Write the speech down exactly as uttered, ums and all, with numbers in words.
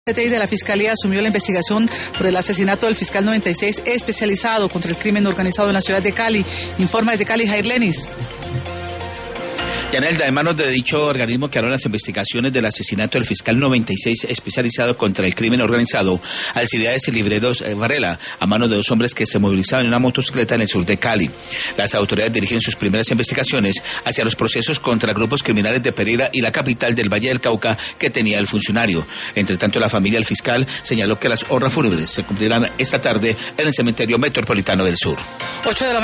C T I de la Fiscalía asumió la investigación por el asesinato del fiscal noventa y seis especializado contra el crimen organizado en la ciudad de Cali. Informa desde Cali, Jair Lenis. Yanelda, en manos de dicho organismo quedaron las investigaciones del asesinato del fiscal noventa y seis especializado contra el crimen organizado, Alcibiades y Libreros Varela, a manos de dos hombres que se movilizaban en una motocicleta en el sur de Cali. Las autoridades dirigen sus primeras investigaciones hacia los procesos contra grupos criminales de Pereira y la capital del Valle del Cauca que tenía el funcionario. Entre tanto, la familia del fiscal señaló que las honras fúnebres se cumplirán esta tarde en el cementerio metropolitano del sur. ocho de la